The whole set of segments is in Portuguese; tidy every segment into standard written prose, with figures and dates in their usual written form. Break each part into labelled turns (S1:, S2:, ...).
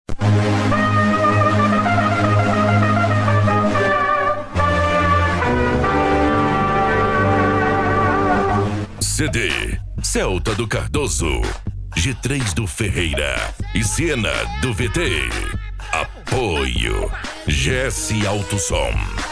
S1: CD Celta do Cardoso, G3 do Ferreira e Siena do VT. Apoio GS Alto Som.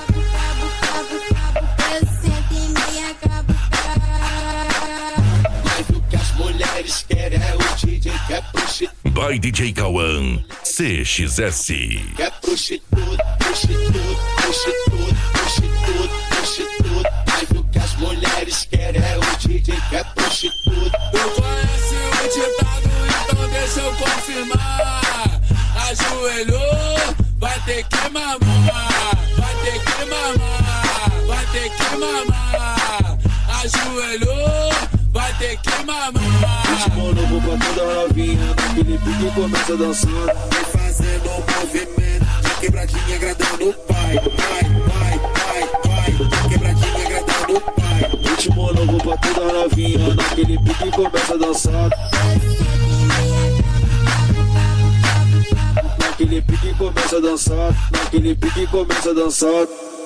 S1: By DJ Cauã, CXS.
S2: Quer prostituta, prostituta, prostituta, prostituta, prostituta. Mas o que as mulheres querem é o DJ que é prostituta.
S3: Tu conhece o ditado, então deixa eu confirmar. Ajoelhou, vai ter que mamar. Vai ter que mamar, vai ter que mamar. Ajoelhou, vai ter que mamar.
S2: Ritmo novo pra toda novinha, naquele pique começa dançando. Vai fazendo um movimento, vai quebradinha agradando o pai. Vai, vai, vai, vai, quebradinha agradando o pai. Ritmo novo pra toda novinha, naquele pique começa dançando. Naquele pique começa dançando, naquele pique começa dançando.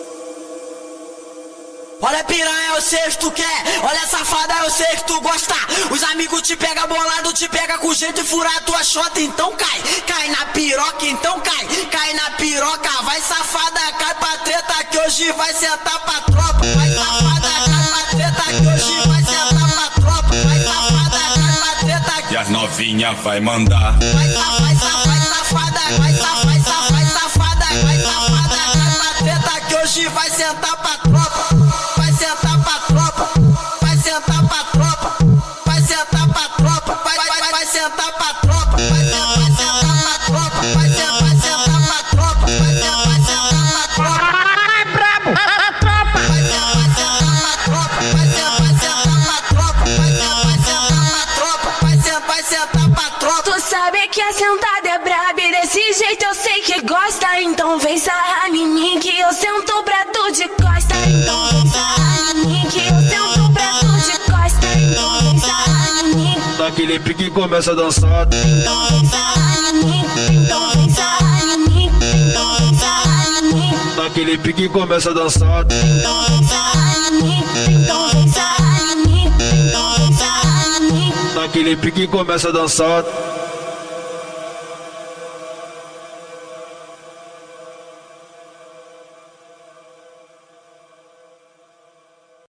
S4: Olha piranha, eu sei que tu quer. Olha safada, eu sei que tu gosta. Os amigos te pega bolado, te pega com jeito e furar tua chota. Então cai, cai na piroca, então cai. Cai na piroca, vai safada, cai pra treta que hoje vai sentar pra tropa. Vai safada, cai pra treta que hoje vai sentar pra tropa. Vai safada, cai pra treta que...
S5: E as novinha vai mandar.
S4: Vai safada, vai safada, cai pra treta que hoje vai sentar pra tropa. Vai sentar pra tropa, vai sentar pra tropa, vai sentar pra tropa, vai sentar pra tropa, vai sentar pra tropa, vai sentar pra tropa, vai sentar pra tropa. É brabo, a tropa. Vai sentar pra tropa, vai sentar pra tropa, vai sentar pra tropa, vai sentar pra tropa.
S6: Tu sabe que a sentada é braba e desse jeito eu sei que gosta. Então vem sarrar em mim que eu sento pra tu de costa. Então vem sarrar em mim que eu sento pra tu de costa. Então vem sarrar em mim.
S2: Naquele pique começa a dançar.
S6: Então vem sarrar em mim. Então vem sarrar em mim. Então vem sarrar em mim.
S2: Naquele pique começa a dançar.
S6: Então vem sarrar em mim. Então vem sarrar em mim. Então vem sarrar em mim.
S2: Naquele pique começa a dançar.